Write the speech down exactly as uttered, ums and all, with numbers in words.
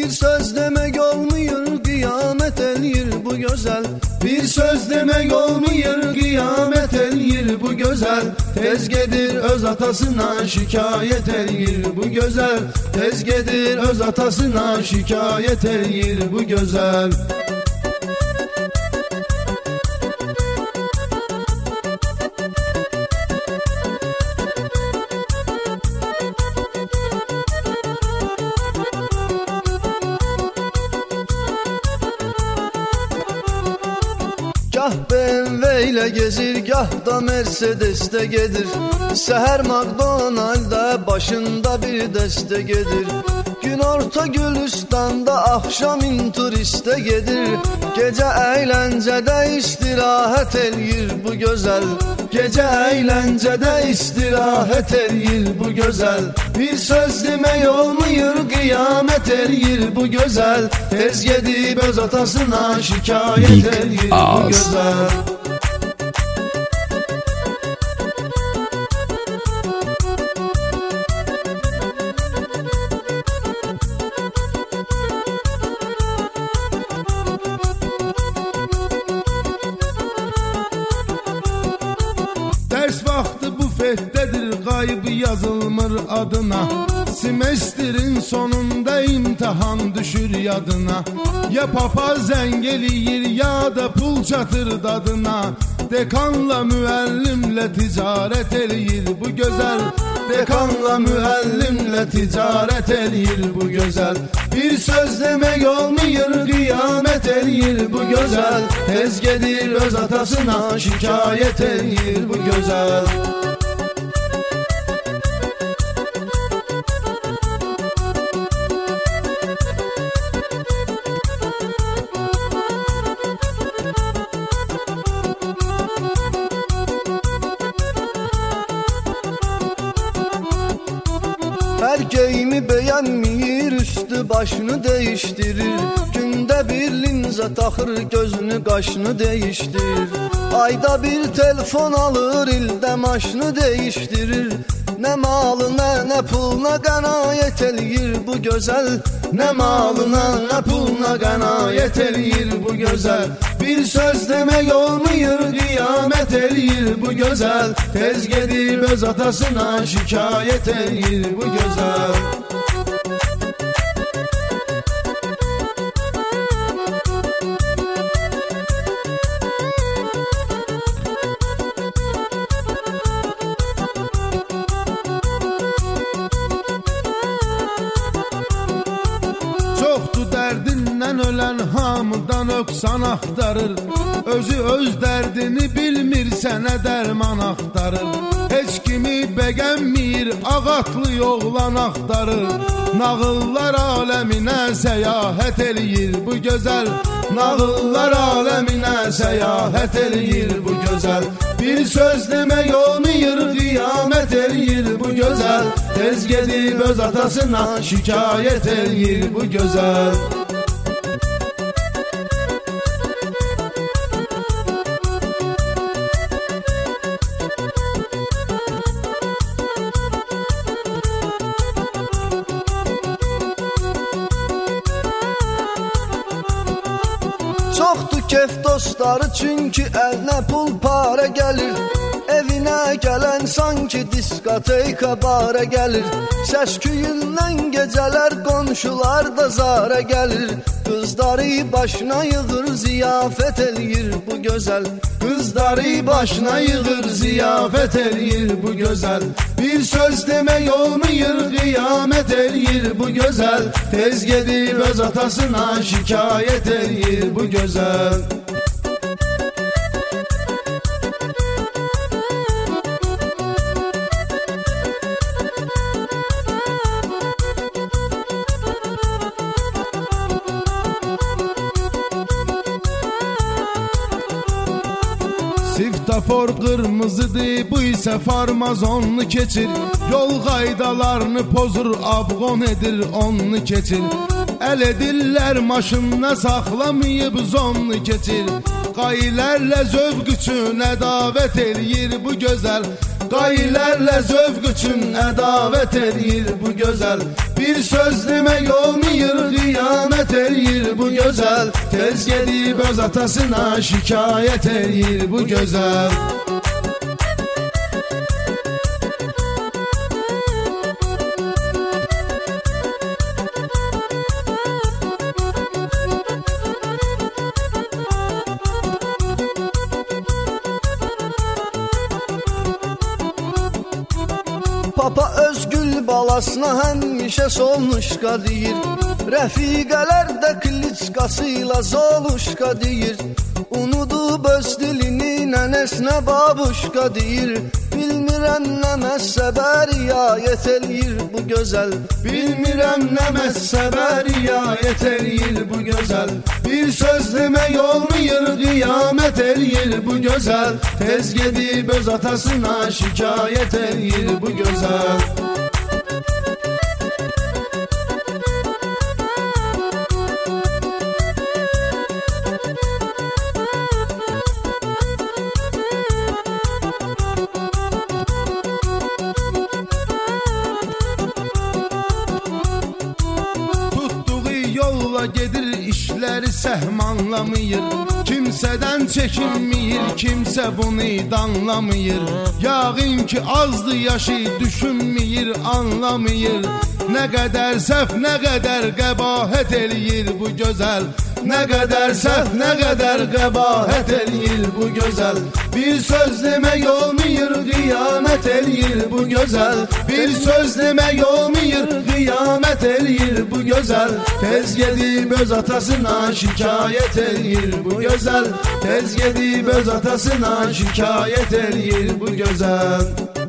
Bir söz demek olmuyor, kıyamet eləyir bu güzel. Bir söz demek olmuyor, kıyamet eləyir bu güzel. Tez gedir öz atasına şikayet eləyir bu güzel. Tez gedir öz atasına şikayet eləyir bu güzel. Gah B M W ile gezir, gah da Mercedes'te gedir. Seher McDonald'da başında bir deste gedir. Gün orta Gülüstan'da, akşam turiste gedir. Gece eğlencede istirahat eləyir bu güzel. Gece eğlencede istirahat eləyir bu güzel. Bir söz demek olmuyor, kıyamet eləyir bu güzel. Tez gedib öz atasına şikayet eləyir bu güzel. Ders vaxtı bufettedir, kaybı yazılmır adına. Semestrin sonunda imtihan düşür yadına. Ya papaz engeliyir ya da pul çatır dadına. Dekanla müellimle ticaret eləyir bu güzel. Dekanla müellimle ticaret eləyir bu güzel. Bir söz demek olmuyor, kıyamet eləyir bu güzel. Tez gedir öz atasına şikayet eləyir bu güzel. Erkeğimi beğenmeyir, üstü başını değiştirir. Günde bir linza takır, gözünü kaşını değiştirir. Ayda bir telefon alır, ilde maşını değiştirir. Ne malına ne puluna qənaət eləyir bu güzel. Ne malına ne puluna qənaət eləyir bu güzel. Bir söz demek olmuyor, kıyamet eləyir bu güzel. Tez gedib öz atasına şikayet eləyir bu güzel. Çoxdu dərdindən ölən hamıdan öksan axtarır. Özü öz dərdini bilmir, sənə dərman axtarır. Heç kimi bəgənmir, ağatlı oğlan axtarır. Nağıllar aləminə səyahət eləyir bu gözəl. Nağıllar aləminə səyahət eləyir bu gözəl. Bir söz demek olmuyor, kıyamet eləyir bu güzel. Tez gedib öz atasına şikayet eləyir bu güzel. Çoxdur kef dostları, çünkü eline pul para gelir. Evine gelen sanki diskoteka bara gelir. Səs-küyündən geceler qonşular da zara gelir. Kızları başına yığır, ziyafet eləyir bu güzel. Kızları başına yığır, ziyafet eləyir bu güzel. Bir söz demek olmuyor, kıyamet eləyir bu güzel. Tez gedib öz atasına şikayet eləyir bu güzel. Svetofor qırmızıdır, bu isə farmazonlu keçir. Yol qaydalarını pozur, abqon edir, onlu keçir. Əl edirlər maşınına, saxlamayıb zonlu keçir. Qaylərlə zövq üçün ədavət eləyir bu gözəl. Qaylərlə zövq üçün ədavət eləyir bu gözəl. Bir söz demək olmayır, qiyamət eləyir bu gözəl. Tez gedib öz atasına şikayət eləyir bu gözəl. Papa öz gül balasına həmişə solnuşqa deyir. Rəfiqələr də kliçkasıyla zoluşqa deyir. Unudub öz dilini nənəsinə babuşqa deyir. Bilmirəm nə məzhəbə riayət eləyir bu gözəl. Bilmirəm nə məzhəbə riayət eləyir bu gözəl. Bir söz demək olmayır, qiyamət eləyir bu gözəl. Tez gedib öz atasına şikayət eləyir bu gözəl. Yolla gedir, işləri səhm anlamayır. Kimsədən çəkinməyir, kimsə bunu danlamayır. Yağın ki azdı yaşı, düşünməyir, anlamayır. Nə qədər səhv, nə qədər qəbahət eləyir bu gözəl. Nə qədər səhv, nə qədər qəbahət eləyir bu gözəl. Bir söz demək olmayır, qiyamət eləyir bu gözəl. Bir söz demək olmayır, qiyamət eləyir bu gözəl. Tez gedib öz atasına şikayət eləyir bu gözəl. Tez gedib öz atasına şikayət eləyir bu gözəl.